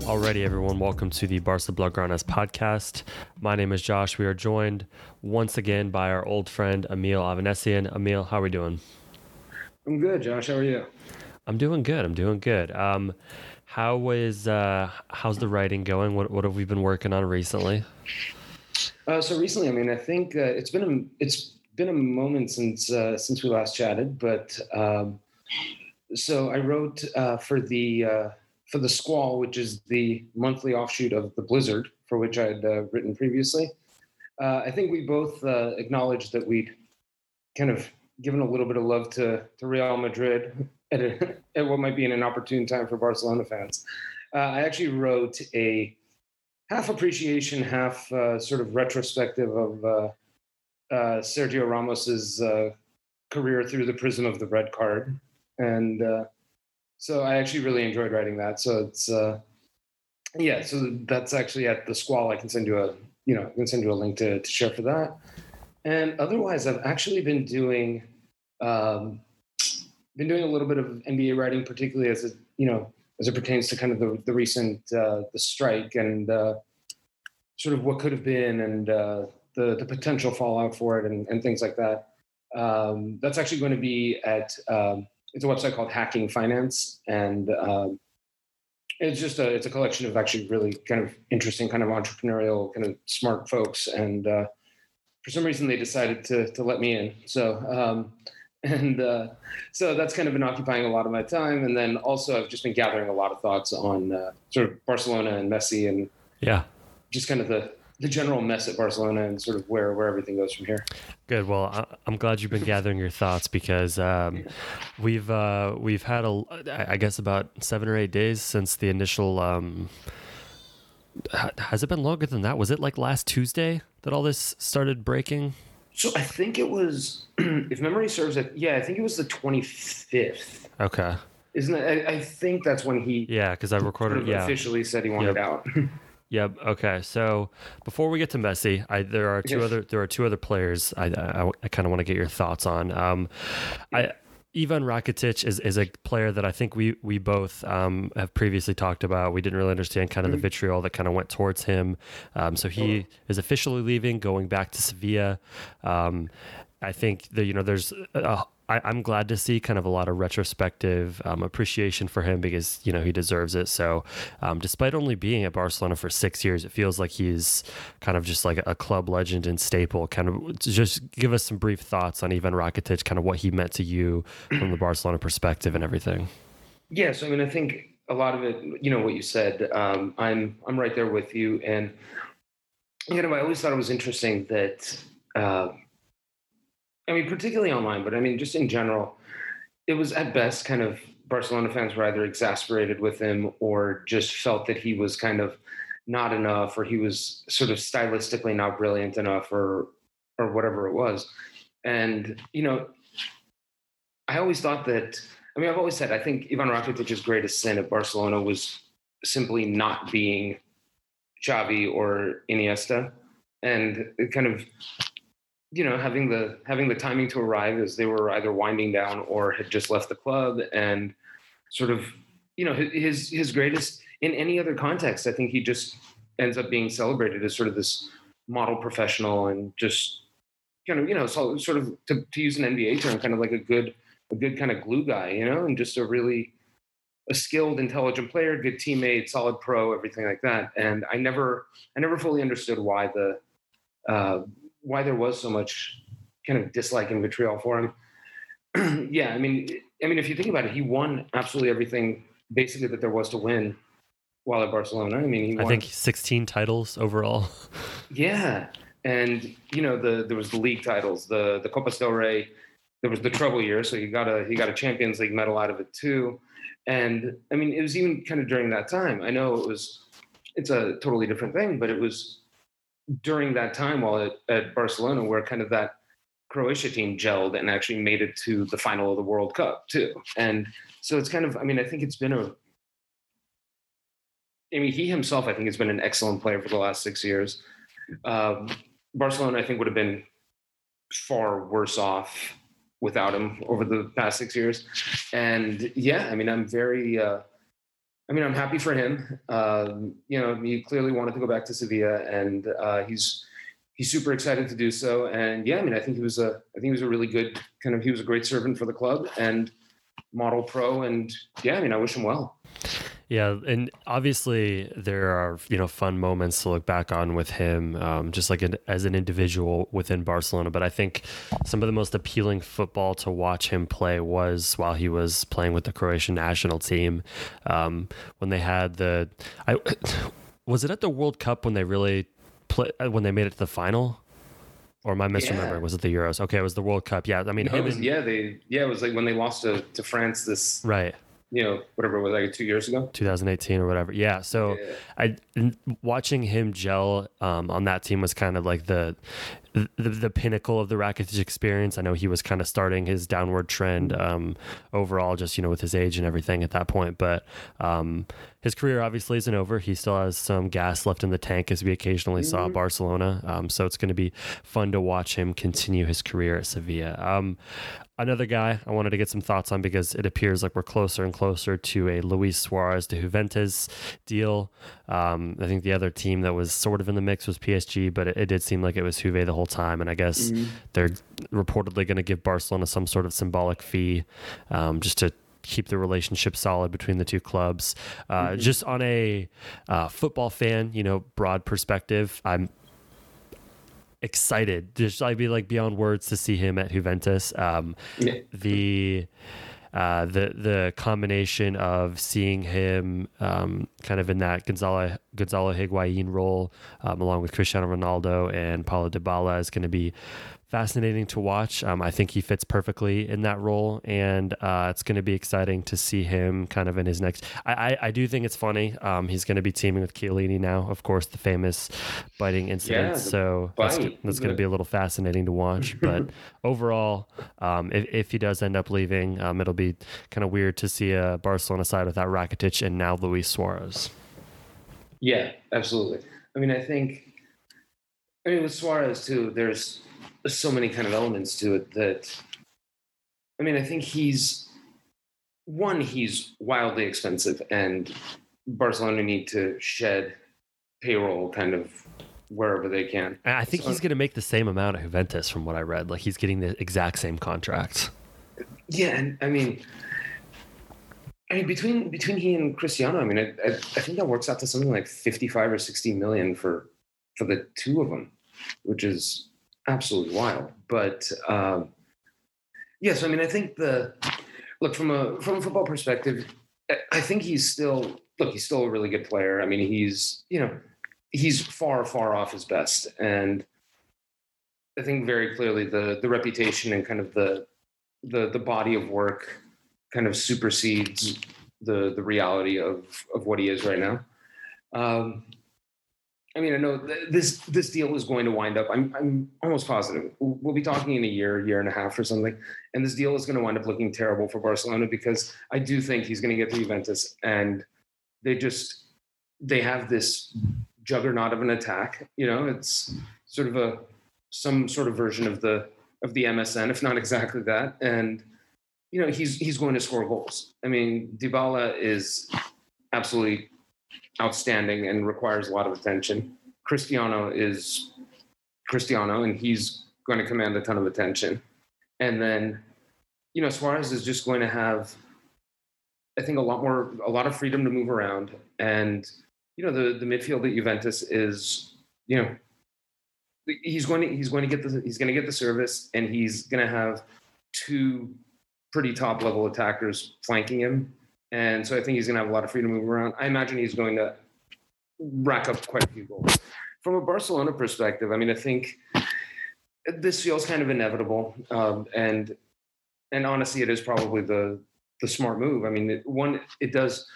Alrighty, everyone, welcome to the Barca Blaugranas podcast. My name is Josh. We are joined once again by our old friend, Emil Avanesian. Emil, how are we doing? I'm good, Josh. How are you? I'm doing good. How's the writing going? What have we been working on recently? So recently, I think it's been a moment since we last chatted, but so I wrote for the Squall, which is the monthly offshoot of the Blizzard, for which I had written previously. I think we both acknowledged that we'd kind of given a little bit of love to Real Madrid at what might be an inopportune time for Barcelona fans. I actually wrote a half appreciation, half sort of retrospective of Sergio Ramos's career through the prism of the red card, and so I actually really enjoyed writing that. So it's so that's actually at the Squall. I can send you a link to share for that. And otherwise, I've actually been doing a little bit of NBA writing, particularly as it pertains to kind of the recent the strike and sort of what could have been and the potential fallout for it and things like that. That's actually going to be at it's a website called Hacking Finance, and it's a collection of actually really kind of interesting, kind of entrepreneurial, kind of smart folks, and for some reason they decided to let me in. So so that's kind of been occupying a lot of my time, and then also I've just been gathering a lot of thoughts on sort of Barcelona and Messi, and just kind of the general mess at Barcelona and sort of where everything goes from here. Good. Well, I'm glad you've been gathering your thoughts because we've had I guess about 7 or 8 days since the initial. Has it been longer than that? Was it like last Tuesday that all this started breaking? So I think it was, if memory serves it, I think it was the 25th. Okay. Isn't it? I think that's when he. Yeah, because I recorded. Officially said he wanted out. Yep. Okay. So before we get to Messi, there are two other players I kind of want to get your thoughts on. Ivan Rakitic is a player that I think we both have previously talked about. We didn't really understand kind of the vitriol that kind of went towards him. So he is officially leaving, going back to Sevilla. I think that there's I'm glad to see kind of a lot of retrospective appreciation for him because he deserves it. So despite only being at Barcelona for 6 years, it feels like he's kind of just like a club legend and staple. Kind of just give us some brief thoughts on Ivan Rakitic, kind of what he meant to you from the Barcelona perspective and everything. Yeah, so I think a lot of it, what you said, I'm right there with you, and I always thought it was interesting that. Particularly online, but just in general, it was at best kind of Barcelona fans were either exasperated with him or just felt that he was kind of not enough, or he was sort of stylistically not brilliant enough, or whatever it was. And, I always thought that, I've always said, I think Ivan Rakitic's greatest sin at Barcelona was simply not being Xavi or Iniesta, and it kind of, having the timing to arrive as they were either winding down or had just left the club, and sort of, his greatest in any other context, I think he just ends up being celebrated as sort of this model professional and just so sort of to use an NBA term, kind of like a good kind of glue guy, and just a skilled, intelligent player, good teammate, solid pro, everything like that. And I never fully understood why there was so much kind of dislike and vitriol for him. If you think about it, he won absolutely everything basically that there was to win while at Barcelona. I think 16 titles overall. Yeah. And, there was the league titles, the Copa del Rey, there was the treble year. So he got a Champions League medal out of it too. And it was even kind of during that time. I know it's a totally different thing, but it was during that time while at Barcelona where kind of that Croatia team gelled and actually made it to the final of the World Cup too. And so it's kind of, I think it's been he himself, I think, has been an excellent player for the last 6 years. Barcelona, I think, would have been far worse off without him over the past 6 years. And I'm very, I mean, I'm happy for him. He clearly wanted to go back to Sevilla, and he's super excited to do so. And yeah, I mean, I think he was a really good he was a great servant for the club and model pro. And yeah, I mean, I wish him well. Yeah, and obviously there are fun moments to look back on with him, just like as an individual within Barcelona. But I think some of the most appealing football to watch him play was while he was playing with the Croatian national team, when they had was it at the World Cup when they really when they made it to the final? Or am I misremembering? Yeah. Was it the Euros? Okay, it was the World Cup. Yeah, I mean, No, it was like when they lost to France this, right. Whatever it was, like 2 years ago, 2018 or whatever. Yeah. So watching him gel on that team was kind of like the pinnacle of the Rakitic experience. I know he was kind of starting his downward trend overall, just with his age and everything at that point. But his career obviously isn't over. He still has some gas left in the tank, as we occasionally saw at Barcelona. So it's going to be fun to watch him continue his career at Sevilla. Another guy I wanted to get some thoughts on, because it appears like we're closer and closer to a Luis Suarez to Juventus deal. I think the other team that was sort of in the mix was PSG, but it did seem like it was Juve the whole time. And I guess they're reportedly going to give Barcelona some sort of symbolic fee just to keep the relationship solid between the two clubs. Just on a football fan, broad perspective, I'm excited, just I'd be like beyond words to see him at Juventus. The combination of seeing him kind of in that Gonzalo Higuain role, along with Cristiano Ronaldo and Paulo Dybala, is going to be fascinating to watch. I think he fits perfectly in that role, and it's going to be exciting to see him kind of in his next. I do think it's funny. He's going to be teaming with Chiellini now, of course, the famous biting incident. So that's going to be a little fascinating to watch. But overall, if he does end up leaving, it'll be kind of weird to see a Barcelona side without Rakitic and now Luis Suarez. Yeah, absolutely. I mean, with Suarez too, there's so many kind of elements to it that, I mean, I think he's wildly expensive, and Barcelona need to shed payroll kind of wherever they can. I think he's going to make the same amount at Juventus from what I read. Like, he's getting the exact same contract. Yeah, and I mean between he and Cristiano, I mean, I think that works out to something like 55 or 60 million for the two of them, which is absolutely wild. But yes, I mean, I think from a football perspective, I think he's still a really good player. I mean, he's far, far off his best. And I think very clearly the reputation and kind of the body of work kind of supersedes the reality of what he is right now. I mean, I know this deal is going to wind up. I'm almost positive we'll be talking in a year and a half or something, and this deal is going to wind up looking terrible for Barcelona, because I do think he's going to get to Juventus, and they have this juggernaut of an attack. It's sort of some sort of version of the MSN, if not exactly that. And he's going to score goals. I mean, Dybala is absolutely outstanding and requires a lot of attention. Cristiano is Cristiano, and he's going to command a ton of attention. And then, Suarez is just going to have, I think, a lot of freedom to move around. And, the midfield at Juventus is, he's going to get the service, and he's going to have two pretty top level attackers flanking him. And so I think he's going to have a lot of freedom to move around. I imagine he's going to rack up quite a few goals. From a Barcelona perspective, I mean, I think this feels kind of inevitable. And honestly, it is probably the smart move. I mean, it does,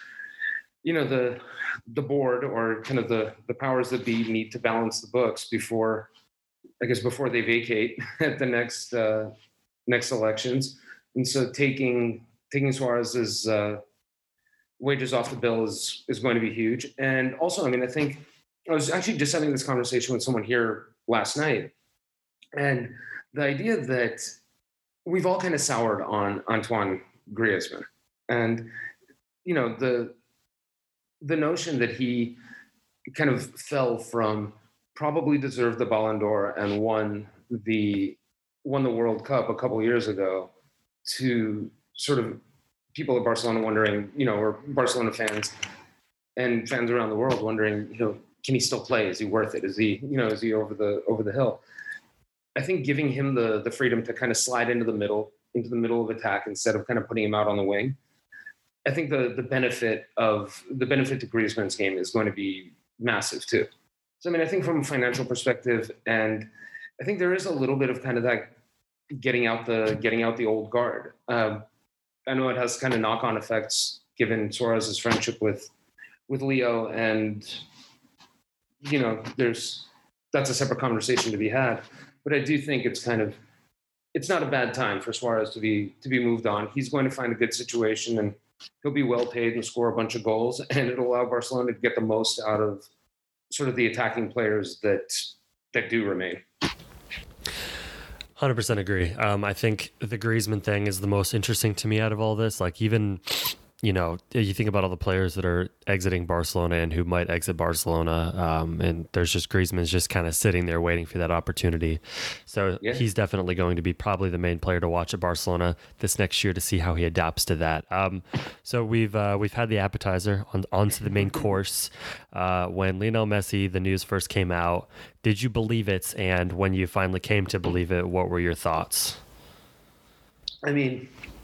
the board, or kind of the powers that be, need to balance the books before they vacate at the next elections. And so taking Suarez's wages off the bill is going to be huge. And also, I mean, I think I was actually just having this conversation with someone here last night, and the idea that we've all kind of soured on Antoine Griezmann, and the notion that he kind of fell from probably deserved the Ballon d'Or and won the World Cup a couple years ago to sort of people at Barcelona wondering, or Barcelona fans and fans around the world wondering, can he still play? Is he worth it? Is he over the hill? I think giving him the freedom to kind of slide into the middle of attack instead of kind of putting him out on the wing. I think the benefit to Griezmann's game is going to be massive too. So, I mean, I think from a financial perspective, and I think there is a little bit of kind of that getting out the old guard. I know it has kind of knock-on effects given Suarez's friendship with Leo, and that's a separate conversation to be had. But I do think it's not a bad time for Suarez to be moved on. He's going to find a good situation, and he'll be well paid and score a bunch of goals, and it'll allow Barcelona to get the most out of sort of the attacking players that do remain. 100% agree. I think the Griezmann thing is the most interesting to me out of all this. Like, even, you think about all the players that are exiting Barcelona and who might exit Barcelona, and there's just Griezmann's just kind of sitting there waiting for that opportunity. So He's definitely going to be probably the main player to watch at Barcelona this next year to see how he adapts to that. So we've had the appetizer onto the main course. When Lionel Messi, the news first came out, did you believe it? And when you finally came to believe it, what were your thoughts? I mean,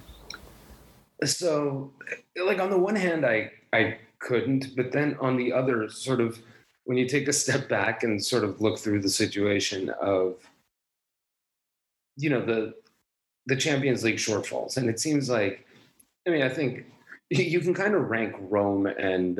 so, like, on the one hand, I couldn't, but then on the other, sort of, when you take a step back and sort of look through the situation of, the Champions League shortfalls, and it seems like, I think you can kind of rank Roma and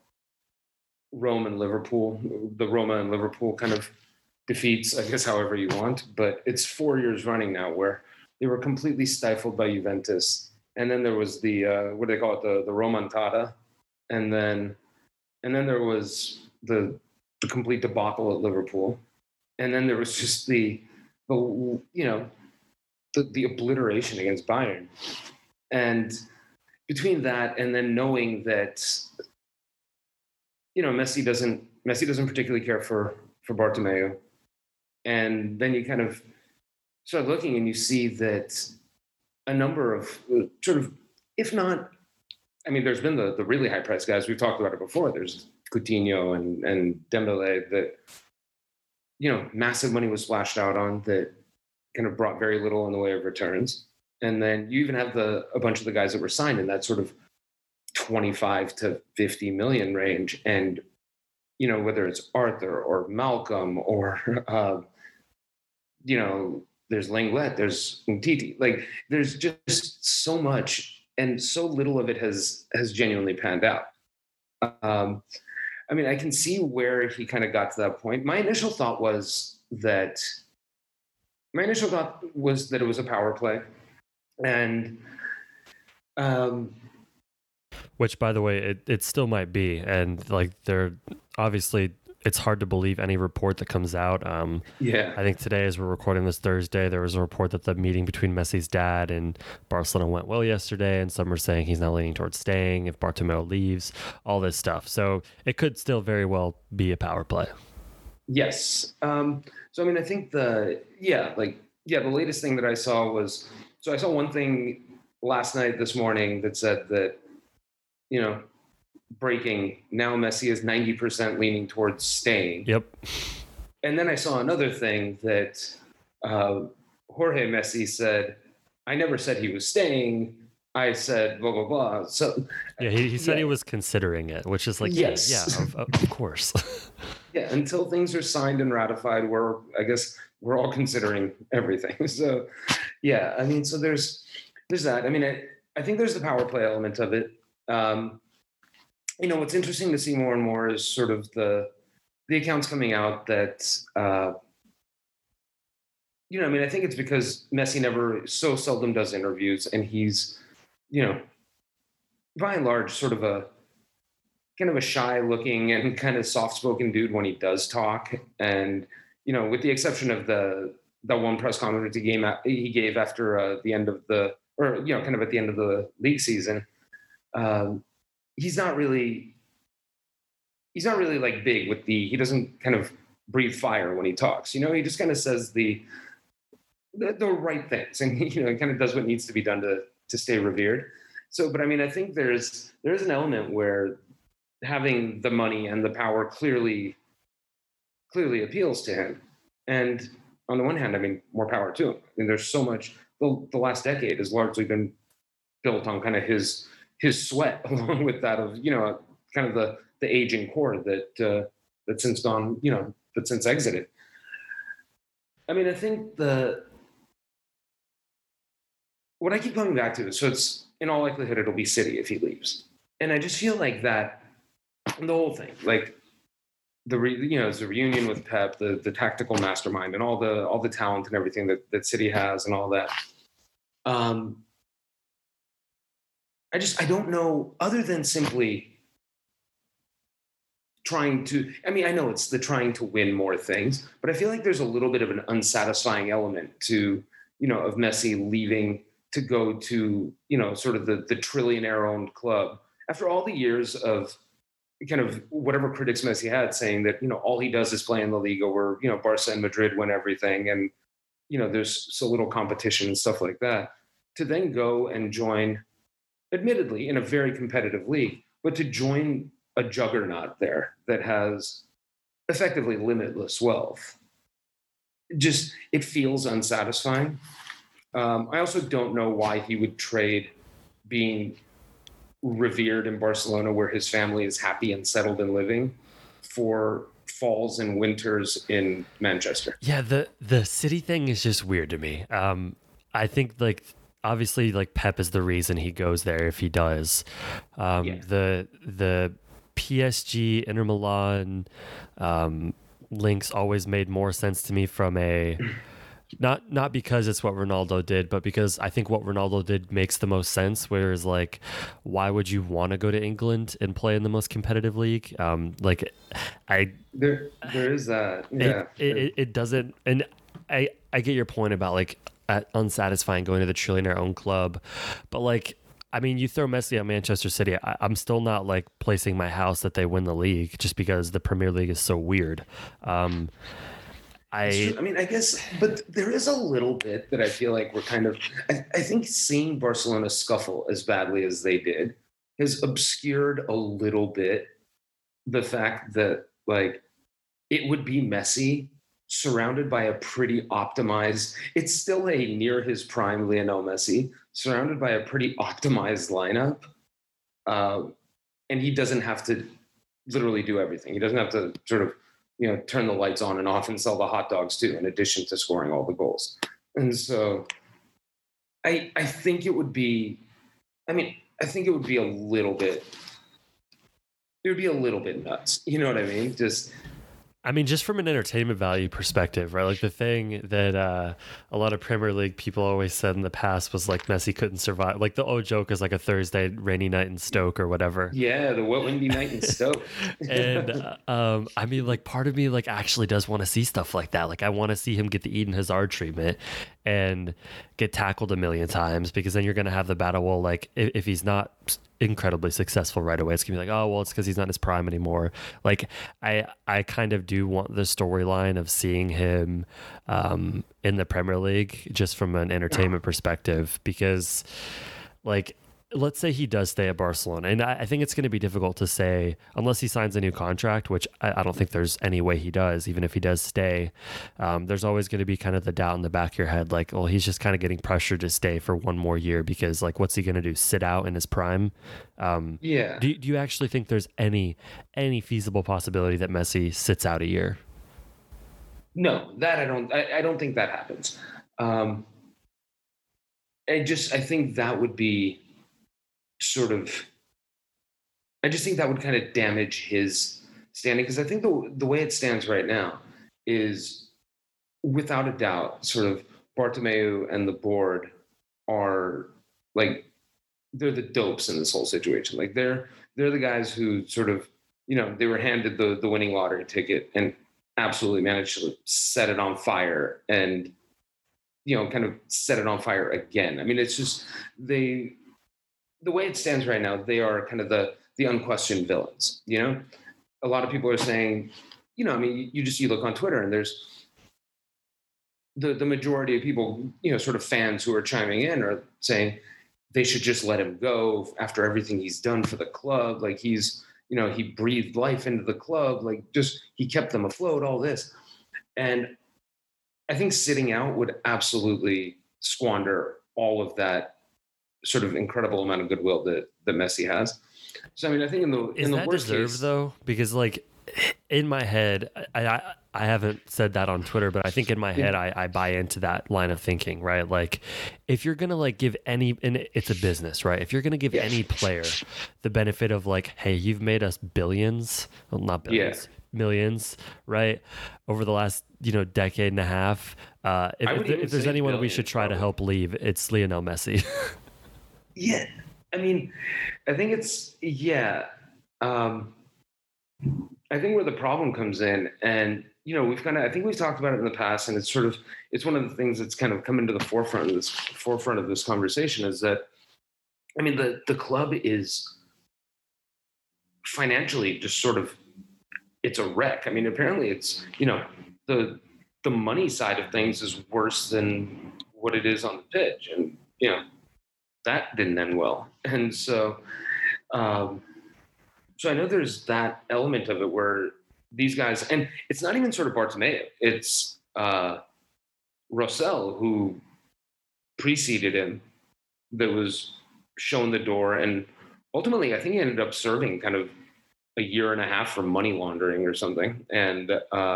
Liverpool, the Roma and Liverpool kind of defeats, I guess, however you want, but it's 4 years running now where they were completely stifled by Juventus. And then there was the what do they call it, the Romontada, and then there was the complete debacle at Liverpool, and then there was just the obliteration against Bayern, and between that and then knowing that Messi doesn't particularly care for Bartomeu, and then you kind of start looking and you see that a number of sort of, if not, there's been the really high price guys. We've talked about it before. There's Coutinho and Dembele that, massive money was splashed out on that kind of brought very little in the way of returns. And then you even have a bunch of the guys that were signed in that sort of 25 to 50 million range. And, whether it's Arthur or Malcolm or, there's Lenglet, there's Umtiti. Like, there's just so much, and so little of it has genuinely panned out. I can see where he kind of got to that point. My initial thought was that it was a power play, and which, by the way, it still might be, and like, they're obviously, it's hard to believe any report that comes out. I think today, as we're recording this Thursday, there was a report that the meeting between Messi's dad and Barcelona went well yesterday, and some are saying he's now leaning towards staying if Bartomeu leaves, all this stuff. So it could still very well be a power play. Yes. So, I think the latest thing that I saw was, so I saw one thing this morning that said that, breaking, now Messi is 90% leaning towards staying. Yep. And then I saw another thing that Jorge Messi said, I never said he was staying. I said blah, blah, blah. So he said he was considering it, which is like, yes. Of course. Yeah, until things are signed and ratified, we're all considering everything. So, so there's that. I think there's the power play element of it. What's interesting to see more and more is sort of the accounts coming out that, I think it's because Messi never so seldom does interviews, and he's, by and large, sort of a kind of a shy looking and kind of soft spoken dude when he does talk. And, with the exception of the one press conference he gave after the end of kind of at the end of the league season, he's not really he's not really like big with he doesn't kind of breathe fire when he talks. He just kind of says the right things, and he kind of does what needs to be done to stay revered. So, but I mean, I think there's an element where having the money and the power clearly appeals to him. And on the one hand, I mean, more power to him. I mean, there's so much. The last decade has largely been built on kind of his sweat, along with that of kind of the aging core that since gone, that since exited. I mean, I think what I keep coming back to is, so it's in all likelihood it'll be City if he leaves, and I just feel like that the whole thing, like it's a reunion with Pep, the tactical mastermind, and all the talent and everything that City has, and all that. I don't know, other than simply trying to. I mean, I know it's the trying to win more things, but I feel like there's a little bit of an unsatisfying element to of Messi leaving to go to sort of the trillionaire owned club after all the years of kind of whatever critics Messi had saying that all he does is play in La Liga, where Barca and Madrid win everything, and there's so little competition and stuff like that, to then go and join, admittedly in a very competitive league, but to join a juggernaut there that has effectively limitless wealth. Just, it feels unsatisfying. I also don't know why he would trade being revered in Barcelona, where his family is happy and settled and living, for falls and winters in Manchester. Yeah, the City thing is just weird to me. I think like obviously like Pep is the reason he goes there if he does. The PSG Inter Milan links always made more sense to me from a not because it's what Ronaldo did, but because I think what Ronaldo did makes the most sense. Whereas like, why would you want to go to England and play in the most competitive league? There is that. Yeah, it doesn't. And I get your point about like unsatisfying going to the trillionaire owned club, but like, I mean, you throw Messi at Manchester City, I'm still not like placing my house that they win the league just because the Premier League is so weird. I mean, I guess, but there is a little bit that I feel like we're kind of, I think seeing Barcelona scuffle as badly as they did has obscured a little bit the fact that like it would be Messi surrounded by a pretty optimized, it's still a near his prime Lionel Messi, surrounded by a pretty optimized lineup. And he doesn't have to literally do everything. He doesn't have to sort of, turn the lights on and off and sell the hot dogs too, in addition to scoring all the goals. And so I think it would be, I think it would be a little bit nuts. You know what I mean? Just from an entertainment value perspective, right? Like the thing that a lot of Premier League people always said in the past was like Messi couldn't survive. Like the old joke is like a Thursday rainy night in Stoke or whatever. Yeah, the wet windy night in Stoke. And like part of me like actually does want to see stuff like that. Like I want to see him get the Eden Hazard treatment and get tackled a million times, because then you're going to have the battle. Well, like if he's not incredibly successful right away, it's gonna be like, oh well, it's because he's not in his prime anymore. Like I kind of do want the storyline of seeing him in the Premier League just from an entertainment perspective, because like let's say he does stay at Barcelona, and I think it's going to be difficult to say unless he signs a new contract, which I don't think there's any way he does. Even if he does stay, there's always going to be kind of the doubt in the back of your head, like, well, he's just kind of getting pressured to stay for one more year, because like, what's he going to do? Sit out in his prime? Yeah. Do you actually think there's any feasible possibility that Messi sits out a year? No, that I don't think that happens. I think that would be sort of, I just think that would kind of damage his standing, because I think the way it stands right now is, without a doubt, sort of Bartomeu and the board are like, they're the dopes in this whole situation. Like they're the guys who sort of, they were handed the winning lottery ticket and absolutely managed to set it on fire, and kind of set it on fire again. I mean, it's just the way it stands right now, they are kind of the unquestioned villains, a lot of people are saying, I mean, you look on Twitter and there's the majority of people, sort of fans who are chiming in are saying they should just let him go after everything he's done for the club. Like he breathed life into the club. Like just, he kept them afloat, all this. And I think sitting out would absolutely squander all of that sort of incredible amount of goodwill that Messi has. So, I mean, I think in the worst case, though, because like in my head, I haven't said that on Twitter, but I think in my head, I buy into that line of thinking, right? Like if you're going to like give and it's a business, right? If you're going to give any player the benefit of like, hey, you've made us billions, well, not billions, millions, right? Over the last, decade and a half. If there's anyone we should try to help leave, it's Lionel Messi. Yeah. I mean, I think it's, I think where the problem comes in, and I think we've talked about it in the past, and it's one of the things that's kind of come into the forefront of this conversation is that, I mean, the club is financially just sort of, it's a wreck. I mean, apparently it's, the money side of things is worse than what it is on the pitch, and that didn't end well, and so. So I know there's that element of it where these guys, and it's not even sort of Bartomeu, it's Rosell who preceded him that was shown the door. And ultimately, I think he ended up serving kind of a year and a half for money laundering or something. And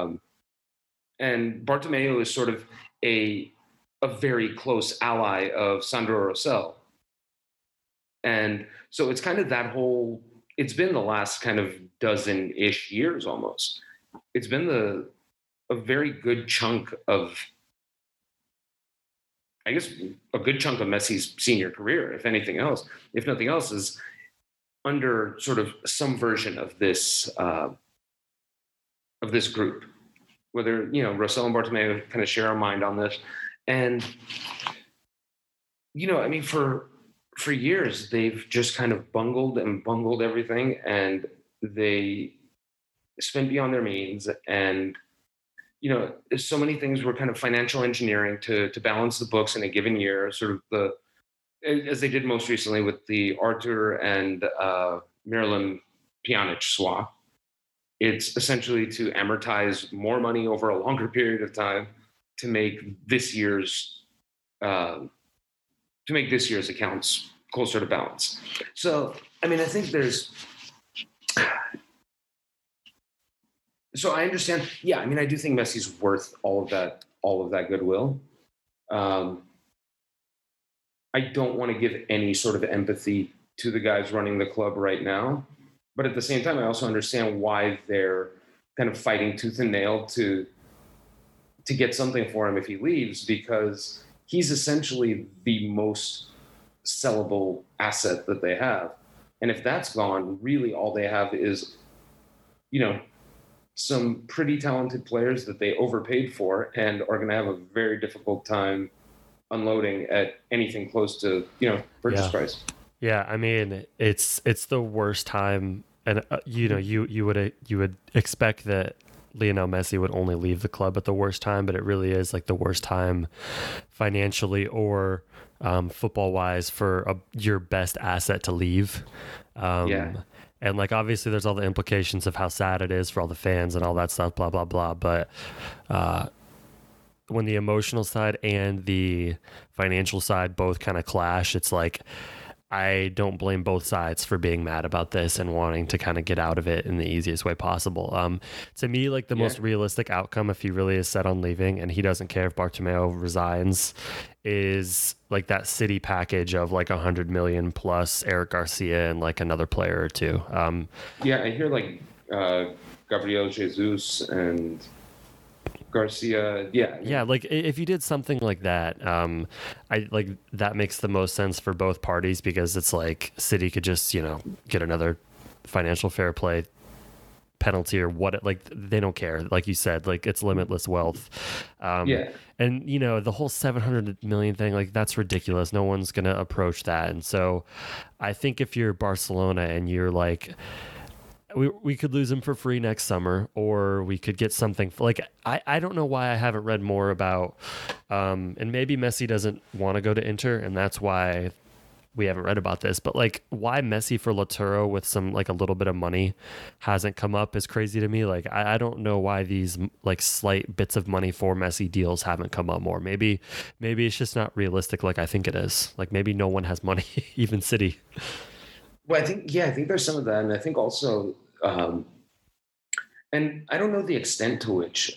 Bartomeu is sort of a very close ally of Sandro Rosell. And so it's kind of it's been the last kind of dozen-ish years almost. It's been a very good chunk of, I guess, a good chunk of Messi's senior career, if nothing else, is under sort of some version of this group. Whether, Rosell and Bartomeu kind of share a mind on this. And, I mean, for years, they've just kind of bungled everything, and they spent beyond their means. And, so many things were kind of financial engineering to balance the books in a given year, sort of as they did most recently with the Arthur and Miralem Pjanic swap. It's essentially to amortize more money over a longer period of time to make this year's accounts closer to balance. So, I mean, I think so I understand. Yeah. I mean, I do think Messi's worth all of that goodwill. I don't want to give any sort of empathy to the guys running the club right now, but at the same time, I also understand why they're kind of fighting tooth and nail to get something for him if he leaves, because he's essentially the most sellable asset that they have. And if that's gone, really all they have is, some pretty talented players that they overpaid for and are going to have a very difficult time unloading at anything close to, purchase price. Yeah. I mean, it's the worst time. And, you would expect that Lionel Messi would only leave the club at the worst time, but it really is like the worst time financially or football wise for your best asset to leave. And like, obviously there's all the implications of how sad it is for all the fans and all that stuff, blah, blah, blah. But when the emotional side and the financial side both kind of clash, it's like, I don't blame both sides for being mad about this and wanting to kind of get out of it in the easiest way possible. To me, like the most realistic outcome, if he really is set on leaving and he doesn't care if Bartomeu resigns, is like that City package of like 100 million plus Eric Garcia and like another player or two. I hear like Gabriel Jesus and Garcia. Like if you did something like that, I like that makes the most sense for both parties, because it's like City could just get another financial fair play penalty or what, like they don't care, like you said, like it's limitless wealth. And the whole 700 million thing, like that's ridiculous. No one's gonna approach that. And so I think if you're Barcelona and you're like, we could lose him for free next summer, or we could get something like I don't know why I haven't read more about and maybe Messi doesn't want to go to Inter and that's why we haven't read about this, but like why Messi for Lautaro with some like a little bit of money hasn't come up is crazy to me. Like I don't know why these like slight bits of money for Messi deals haven't come up more. Maybe it's just not realistic like I think it is. Like maybe no one has money, even City. Well, I think there's some of that, and I think also, and I don't know the extent to which.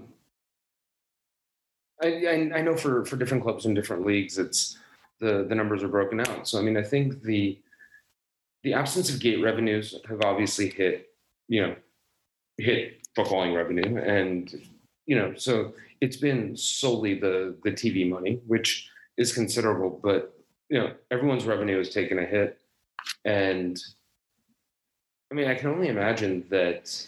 I know for different clubs in different leagues, it's the numbers are broken out. So I mean, I think the absence of gate revenues have obviously hit footballing revenue, and so it's been solely the TV money, which is considerable, but everyone's revenue has taken a hit, and I mean, I can only imagine that.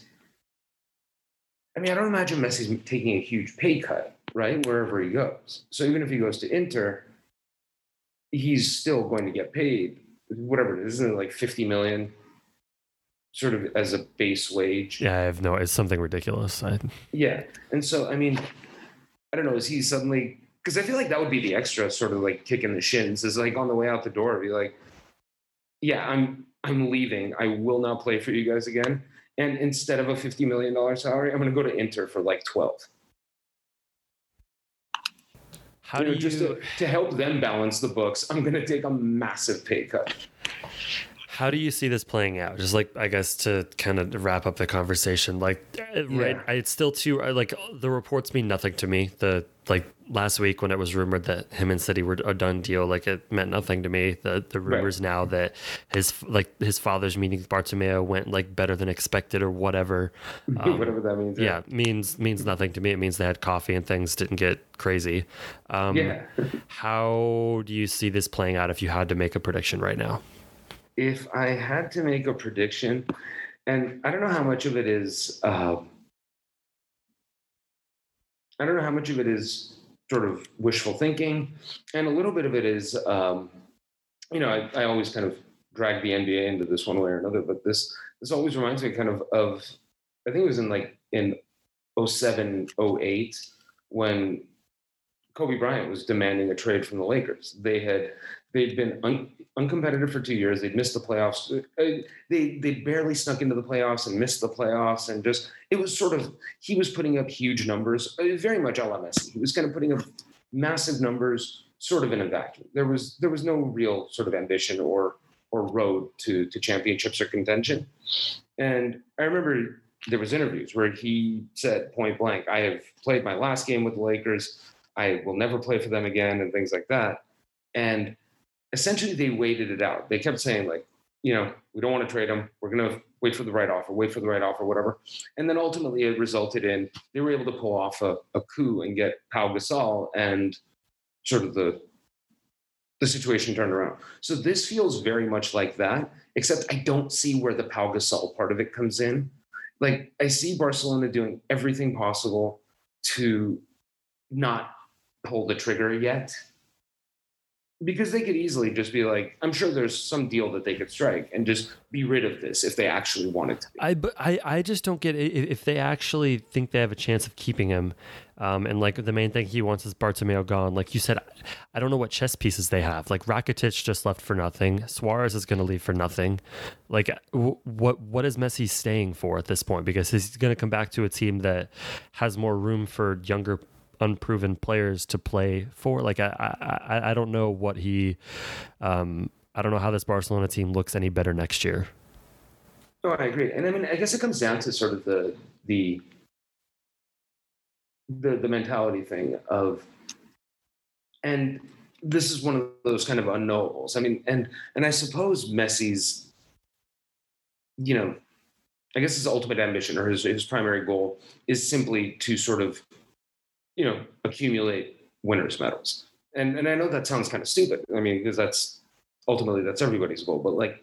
I mean, I don't imagine Messi's taking a huge pay cut, right, wherever he goes. So even if he goes to Inter, he's still going to get paid whatever it is, isn't it like 50 million sort of as a base wage? Yeah, I have no, it's something ridiculous. Yeah. And so, I mean, I don't know, is he suddenly, because I feel like that would be the extra sort of like kick in the shins, is like on the way out the door, be like, yeah, I'm leaving. I will not play for you guys again. And instead of a $50 million salary, I'm going to go to Inter for like 12. How do you just to help them balance the books, I'm going to take a massive pay cut. How do you see this playing out? Just like, I guess to kind of wrap up the conversation, like, right, it's still too, like, the reports mean nothing to me. Like last week when it was rumored that him and City were a done deal, like it meant nothing to me. The rumors now that his father's meeting with Bartomeu went like better than expected or whatever. Whatever that means. Yeah, means nothing to me. It means they had coffee and things didn't get crazy. How do you see this playing out if you had to make a prediction right now? If I had to make a prediction, and I don't know how much of it is, sort of wishful thinking, and a little bit of it is, I always kind of drag the NBA into this one way or another, but this always reminds me kind of I think it was in 07, 08, when Kobe Bryant was demanding a trade from the Lakers. They'd been uncompetitive for 2 years. They'd missed the playoffs. They barely snuck into the playoffs and missed the playoffs. And just, it was sort of, he was putting up huge numbers, very much a la Messi. He was kind of putting up massive numbers sort of in a vacuum. There was no real sort of ambition or road to championships or contention. And I remember there was interviews where he said point blank, I have played my last game with the Lakers. I will never play for them again, and things like that. And essentially they waited it out. They kept saying like, we don't want to trade him. We're going to wait for the right offer, whatever. And then ultimately it resulted in, they were able to pull off a coup and get Pau Gasol, and sort of the situation turned around. So this feels very much like that, except I don't see where the Pau Gasol part of it comes in. Like, I see Barcelona doing everything possible to not pull the trigger yet, because they could easily just be like, I'm sure there's some deal that they could strike and just be rid of this if they actually wanted to be. I just don't get it. If they actually think they have a chance of keeping him, and like the main thing he wants is Bartomeu gone. Like you said, I don't know what chess pieces they have. Like Rakitic just left for nothing. Suarez is going to leave for nothing. Like what is Messi staying for at this point? Because he's going to come back to a team that has more room for younger, unproven players to play for. Like I don't know what he I don't know how this Barcelona team looks any better next year. No, I agree. And I mean, I guess it comes down to sort of the mentality thing of, and this is one of those kind of unknowables. I mean, and I suppose Messi's, I guess his ultimate ambition or his primary goal is simply to sort of, accumulate winners' medals. And I know that sounds kind of stupid. I mean, because that's everybody's goal. But like,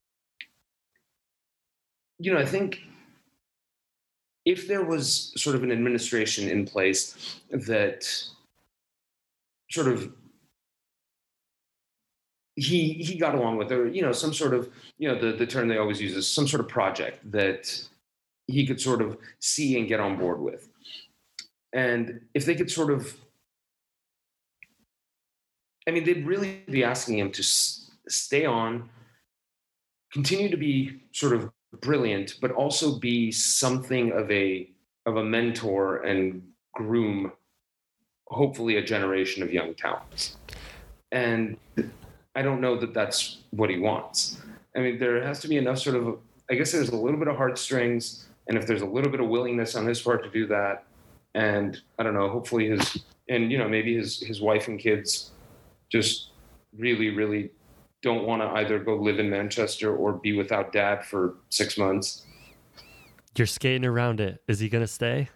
I think if there was sort of an administration in place that sort of he got along with, or some sort of, the term they always use is some sort of project that he could sort of see and get on board with. And if they could sort of, I mean, they'd really be asking him to stay on, continue to be sort of brilliant, but also be something of a mentor and groom, hopefully, a generation of young talents. And I don't know that that's what he wants. I mean, there has to be enough sort of, I guess there's a little bit of heartstrings, and if there's a little bit of willingness on his part to do that, and I don't know, hopefully maybe his wife and kids just really, really don't want to either go live in Manchester or be without dad for 6 months. You're skating around it. Is he going to stay?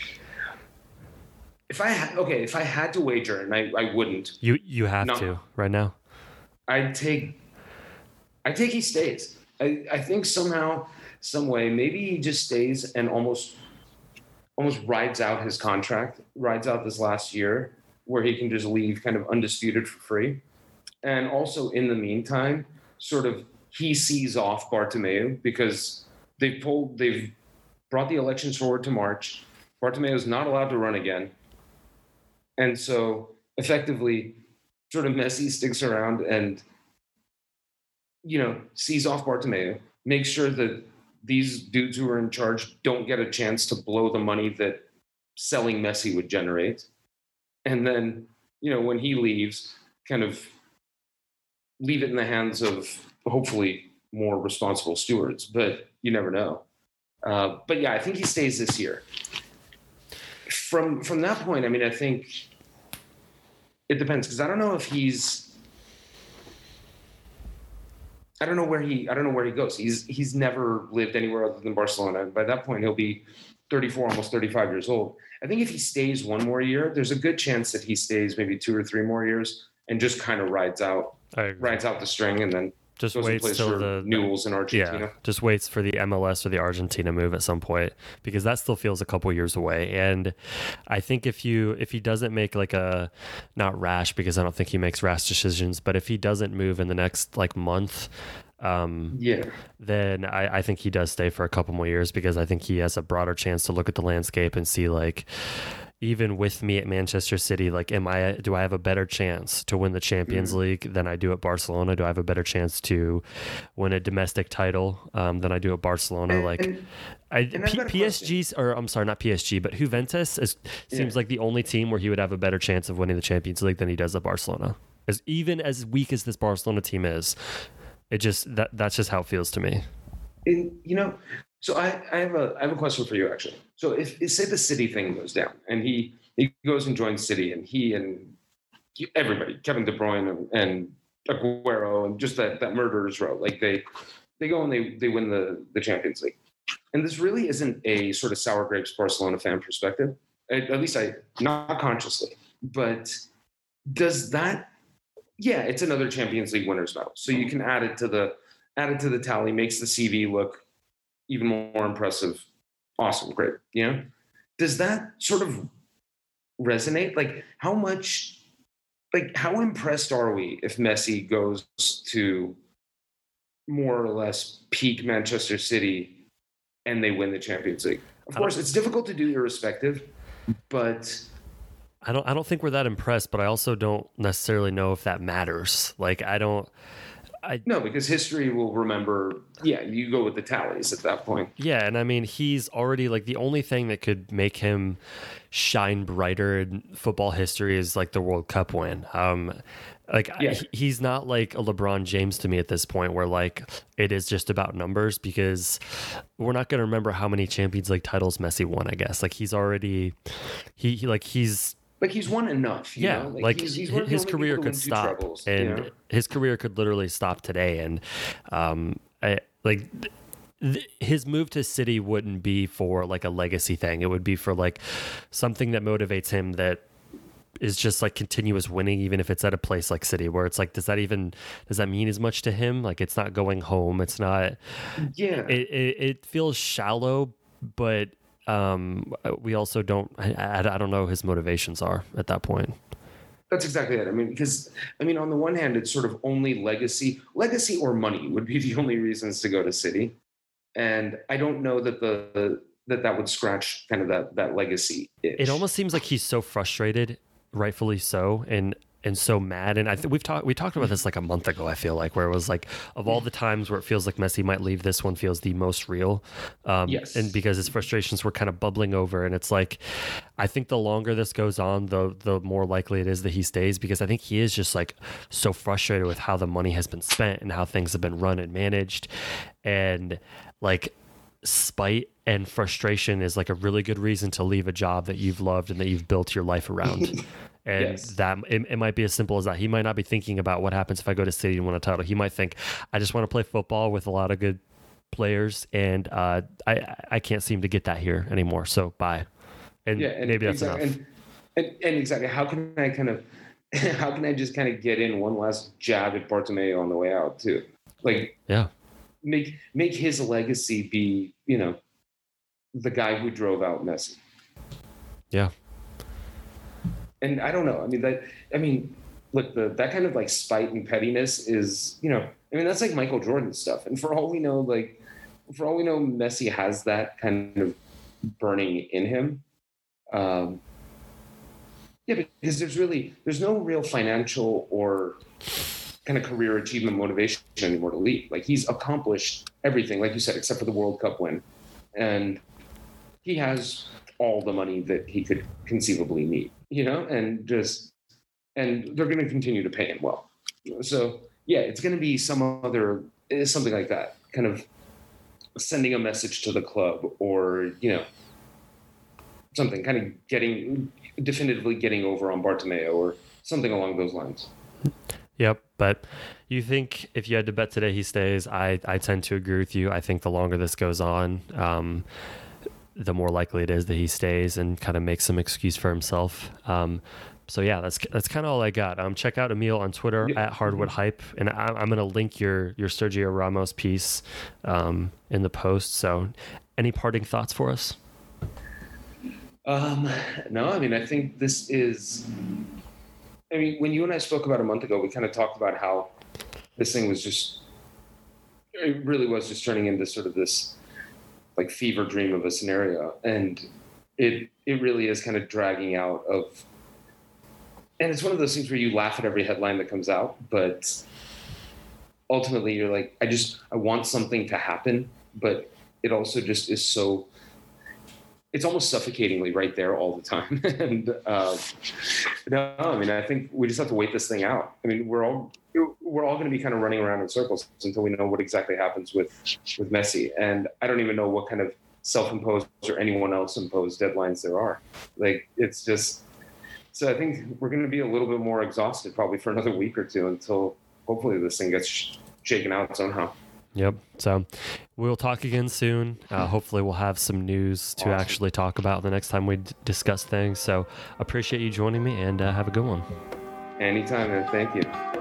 If I had to wager, and I wouldn't. You have to right now. I'd take he stays. I think somehow, some way, maybe he just stays and almost rides out his contract, rides out this last year where he can just leave kind of undisputed for free. And also in the meantime, sort of he sees off Bartomeu because they've brought the elections forward to March. Bartomeu is not allowed to run again. And so effectively sort of Messi sticks around and, sees off Bartomeu, makes sure that these dudes who are in charge don't get a chance to blow the money that selling Messi would generate. And then, when he leaves, kind of leave it in the hands of hopefully more responsible stewards, but you never know. But yeah, I think he stays this year. From that point, I mean, I think it depends, because I don't know where he goes. He's never lived anywhere other than Barcelona. By that point, he'll be 34, almost 35 years old. I think if he stays one more year, there's a good chance that he stays maybe 2 or 3 more years and just kind of rides out the string, and then just waits till the Newell's in Argentina. Yeah, just waits for the MLS or the Argentina move at some point, because that still feels a couple years away. And I think if he doesn't make like not rash, because I don't think he makes rash decisions, but if he doesn't move in the next month, then I think he does stay for a couple more years, because I think he has a broader chance to look at the landscape and see, like, even with me at Manchester City, like, do I have a better chance to win the Champions League than I do at Barcelona? Do I have a better chance to win a domestic title than I do at Barcelona? PSG, or I'm sorry, not PSG, but Juventus seems like the only team where he would have a better chance of winning the Champions League than he does at Barcelona. Even as weak as this Barcelona team is, that's just how it feels to me. So I have a question for you, actually. So if say the City thing goes down and he goes and joins City, and he and everybody, Kevin De Bruyne and Aguero and just that murderers row, like they go and they win the Champions League. And this really isn't a sort of sour grapes Barcelona fan perspective, at least not consciously, but does that, it's another Champions League winners medal. So you can add it to the tally, makes the CV look even more impressive. Awesome. Great. Does that sort of resonate? Like, how impressed are we if Messi goes to more or less peak Manchester City and they win the Champions League? Of course, it's difficult to do irrespective, but I don't think we're that impressed, but I also don't necessarily know if that matters. Like, no, because history will remember. Yeah, you go with the tallies at that point. Yeah, and I mean, he's already, like, the only thing that could make him shine brighter in football history is like the World Cup win. He's not like a LeBron James to me at this point, where like it is just about numbers, because we're not going to remember how many Champions League titles Messi won. I guess like he's already he's won enough. You know? Like he's his career could stop, and his career could literally stop today. And his move to City wouldn't be for like a legacy thing. It would be for like something that motivates him, that is just like continuous winning, even if it's at a place like City, where it's like, does that mean as much to him? Like, it's not going home. It's not. Yeah. It feels shallow, but we also don't. I don't know what his motivations are at that point. That's exactly it. I mean, because on the one hand, it's sort of only legacy or money would be the only reasons to go to City, and I don't know that that would scratch kind of that legacy itch. It almost seems like he's so frustrated, rightfully so, and so mad. And I think we talked about this like a month ago, I feel like, where it was like, of all the times where it feels like Messi might leave, this one feels the most real. Yes. And because his frustrations were kind of bubbling over, and it's like, I think the longer this goes on, the more likely it is that he stays, because I think he is just like so frustrated with how the money has been spent and how things have been run and managed. And like, spite and frustration is like a really good reason to leave a job that you've loved and that you've built your life around. And Yes. that it might be as simple as that. He might not be thinking about what happens if I go to City and win a title. He might think, I just want to play football with a lot of good players, and I can't seem to get that here anymore. So bye. And maybe that's exactly, enough. And exactly, how can I kind of how can I just kind of get in one last jab at Bartomeu on the way out too? Like, Yeah. make his legacy be, the guy who drove out Messi. Yeah. And I don't know. Look, that kind of like spite and pettiness is, that's like Michael Jordan stuff. And for all we know, Messi has that kind of burning in him. Because there's no real financial or kind of career achievement motivation anymore to leave. Like, he's accomplished everything, like you said, except for the World Cup win. And he has all the money that he could conceivably need, and they're going to continue to pay him well. So yeah, it's going to be something like that, kind of sending a message to the club, or, something kind of definitively getting over on Bartomeu or something along those lines. Yep. But you think if you had to bet today he stays, I tend to agree with you. I think the longer this goes on, the more likely it is that he stays and kind of makes some excuse for himself. So yeah, that's kind of all I got. Check out Emil on Twitter at Hardwood Hype, and I'm going to link your Sergio Ramos piece in the post. So any parting thoughts for us? No, I think this is... when you and I spoke about a month ago, we kind of talked about how this thing it really was just turning into sort of this like fever dream of a scenario. And it really is kind of dragging out of, and it's one of those things where you laugh at every headline that comes out, but ultimately you're like, I want something to happen, but it also just is so, it's almost suffocatingly right there all the time. And I think we just have to wait this thing out. We're all going to be kind of running around in circles until we know what exactly happens with Messi. And I don't even know what kind of self-imposed or anyone else imposed deadlines there are. Like, it's just, so I think we're going to be a little bit more exhausted probably for another week or two until hopefully this thing gets shaken out somehow. Yep. So we'll talk again soon. Hopefully we'll have some news to actually talk about the next time we discuss things. So appreciate you joining me, and have a good one. Anytime, man. Thank you.